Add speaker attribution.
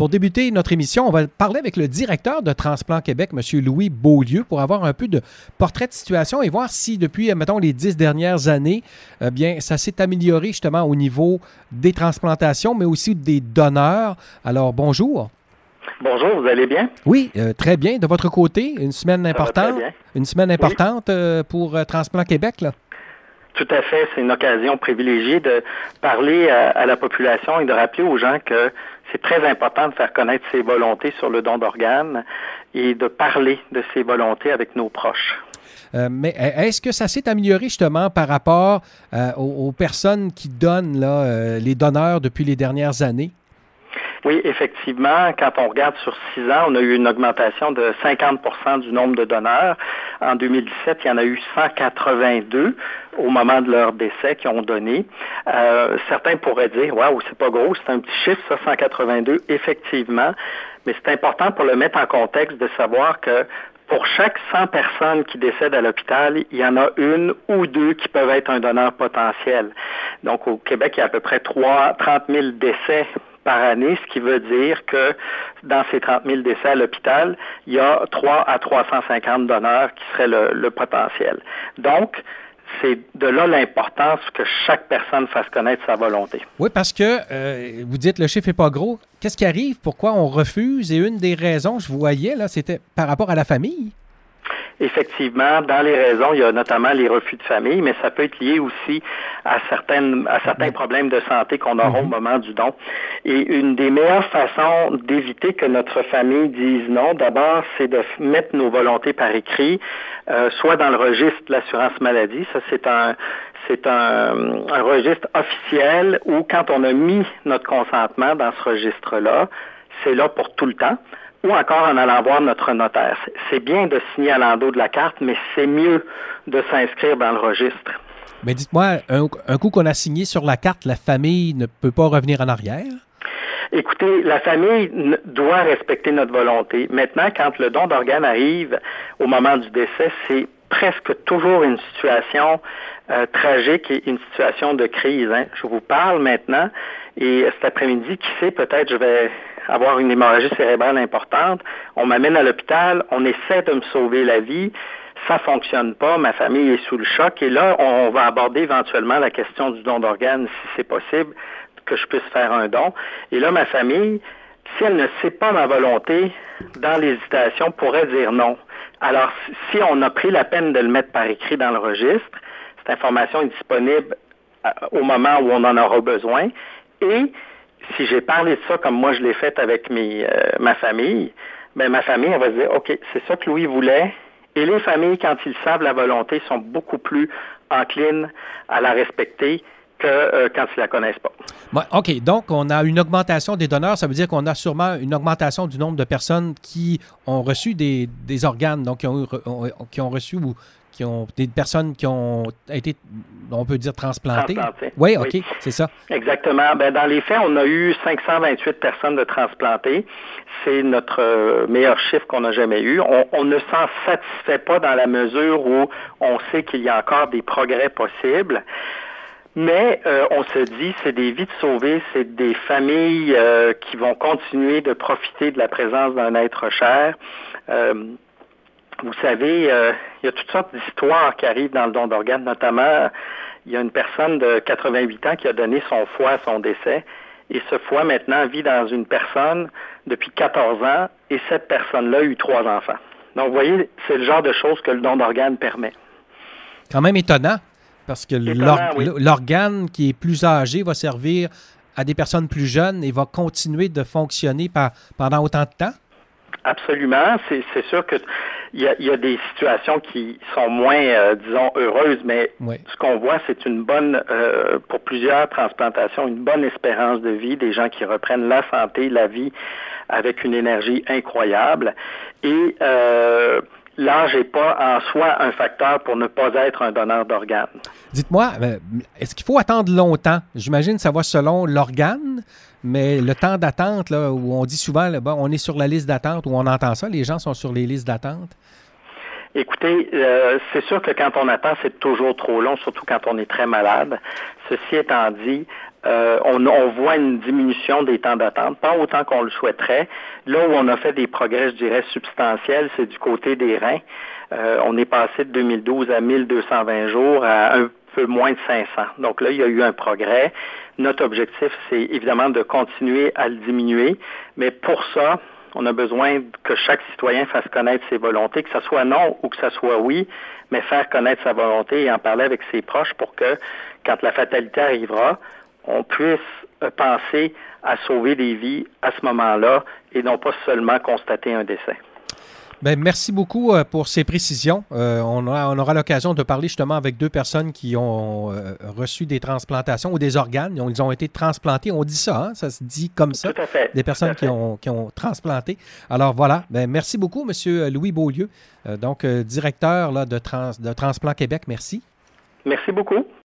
Speaker 1: Pour débuter notre émission, on va parler avec le directeur de Transplant Québec, M. Louis Beaulieu, pour avoir un peu de portrait de situation et voir si depuis, mettons, les 10 dernières années, bien, ça s'est amélioré justement au niveau des transplantations, mais aussi des donneurs. Alors, bonjour.
Speaker 2: Bonjour, vous allez bien?
Speaker 1: Oui, très bien. De votre côté, une semaine importante,
Speaker 2: Oui.
Speaker 1: Pour Transplant Québec, là?
Speaker 2: Tout à fait. C'est une occasion privilégiée de parler à la population et de rappeler aux gens que c'est très important de faire connaître ses volontés sur le don d'organes et de parler de ses volontés avec nos proches.
Speaker 1: Mais est-ce que ça s'est amélioré justement par rapport aux personnes qui donnent là, les donneurs depuis les dernières années?
Speaker 2: Oui, effectivement, quand on regarde sur 6 ans, on a eu une augmentation de 50% du nombre de donneurs. En 2017, il y en a eu 182 au moment de leur décès qui ont donné. Certains pourraient dire, waouh, c'est pas gros, c'est un petit chiffre, ça, 182, effectivement. Mais c'est important pour le mettre en contexte de savoir que pour chaque 100 personnes qui décèdent à l'hôpital, il y en a une ou deux qui peuvent être un donneur potentiel. Donc, au Québec, il y a à peu près 30 000 décès par année, ce qui veut dire que dans ces 30 000 décès à l'hôpital, il y a 3 à 350 donneurs qui seraient le potentiel. Donc, c'est de là l'importance que chaque personne fasse connaître sa volonté.
Speaker 1: Oui, parce que vous dites le chiffre n'est pas gros. Qu'est-ce qui arrive? Pourquoi on refuse? Et une des raisons, je voyais, là, c'était par rapport à la famille.
Speaker 2: Effectivement, dans les raisons, il y a notamment les refus de famille, mais ça peut être lié aussi à certains problèmes de santé qu'on aura au moment du don. Et une des meilleures façons d'éviter que notre famille dise non, d'abord, c'est de mettre nos volontés par écrit, soit dans le registre de l'assurance maladie. Ça, c'est un registre officiel où, quand on a mis notre consentement dans ce registre-là, c'est là pour tout le temps. Ou encore en allant voir notre notaire. C'est bien de signer à l'endos de la carte, mais c'est mieux de s'inscrire dans le registre.
Speaker 1: Mais dites-moi, un coup qu'on a signé sur la carte, la famille ne peut pas revenir en arrière?
Speaker 2: Écoutez, la famille doit respecter notre volonté. Maintenant, quand le don d'organes arrive au moment du décès, c'est presque toujours une situation tragique et une situation de crise. Hein. Je vous parle maintenant et cet après-midi, qui sait, peut-être je vais avoir une hémorragie cérébrale importante. On m'amène à l'hôpital, on essaie de me sauver la vie. Ça fonctionne pas, ma famille est sous le choc et là, on va aborder éventuellement la question du don d'organes, si c'est possible, que je puisse faire un don. Et là, ma famille, si elle ne sait pas ma volonté, dans l'hésitation, pourrait dire non. Alors, si on a pris la peine de le mettre par écrit dans le registre, cette information est disponible au moment où on en aura besoin. Et si j'ai parlé de ça comme moi je l'ai fait avec ma famille, ben ma famille, elle va se dire, OK, c'est ça que Louis voulait. Et les familles, quand ils savent la volonté, sont beaucoup plus enclines à la respecter que quand ils la connaissent pas.
Speaker 1: Ouais, OK, donc on a une augmentation des donneurs. Ça veut dire qu'on a sûrement une augmentation du nombre de personnes qui ont reçu des organes, donc qui ont reçu ou qui ont des personnes qui ont été, on peut dire, transplantées. Oui, OK, oui. C'est ça.
Speaker 2: Exactement. Ben, dans les faits, on a eu 528 personnes de transplantées. C'est notre meilleur chiffre qu'on a jamais eu. On ne s'en satisfait pas dans la mesure où on sait qu'il y a encore des progrès possibles. Mais on se dit, c'est des vies de sauvées, c'est des familles qui vont continuer de profiter de la présence d'un être cher. Vous savez, il y a toutes sortes d'histoires qui arrivent dans le don d'organes, notamment, il y a une personne de 88 ans qui a donné son foie à son décès, et ce foie, maintenant, vit dans une personne depuis 14 ans, et cette personne-là a eu 3 enfants. Donc, vous voyez, c'est le genre de choses que le don d'organes permet.
Speaker 1: Quand même étonnant, parce que l'organe qui est plus âgé va servir à des personnes plus jeunes et va continuer de fonctionner pendant autant de temps?
Speaker 2: Absolument. C'est sûr que il y a des situations qui sont moins, disons, heureuses, mais ce qu'on voit, c'est une bonne, pour plusieurs transplantations, une bonne espérance de vie, des gens qui reprennent la santé, la vie avec une énergie incroyable. Et l'âge n'est pas en soi un facteur pour ne pas être un donneur d'organes.
Speaker 1: Dites-moi, est-ce qu'il faut attendre longtemps? J'imagine que ça va selon l'organe, mais le temps d'attente, là, où on dit souvent, là, bon, on est sur la liste d'attente, où on entend ça, les gens sont sur les listes d'attente.
Speaker 2: Écoutez, c'est sûr que quand on attend, c'est toujours trop long, surtout quand on est très malade. Ceci étant dit, on voit une diminution des temps d'attente, pas autant qu'on le souhaiterait. Là où on a fait des progrès, je dirais, substantiels, c'est du côté des reins. On est passé de 2012 à 1220 jours à un peu moins de 500. Donc là, il y a eu un progrès. Notre objectif, c'est évidemment de continuer à le diminuer, mais pour ça, on a besoin que chaque citoyen fasse connaître ses volontés, que ce soit non ou que ce soit oui, mais faire connaître sa volonté et en parler avec ses proches pour que, quand la fatalité arrivera, on puisse penser à sauver des vies à ce moment-là et non pas seulement constater un décès.
Speaker 1: Bien, merci beaucoup pour ces précisions. On aura l'occasion de parler justement avec deux personnes qui ont reçu des transplantations ou des organes. Ils ont été transplantés. On dit ça, hein? Ça se dit comme ça.
Speaker 2: Tout à fait.
Speaker 1: Des personnes qui ont transplanté. Alors voilà. Bien, merci beaucoup, M. Louis Beaulieu, donc directeur là, de Transplant Québec. Merci.
Speaker 2: Merci beaucoup.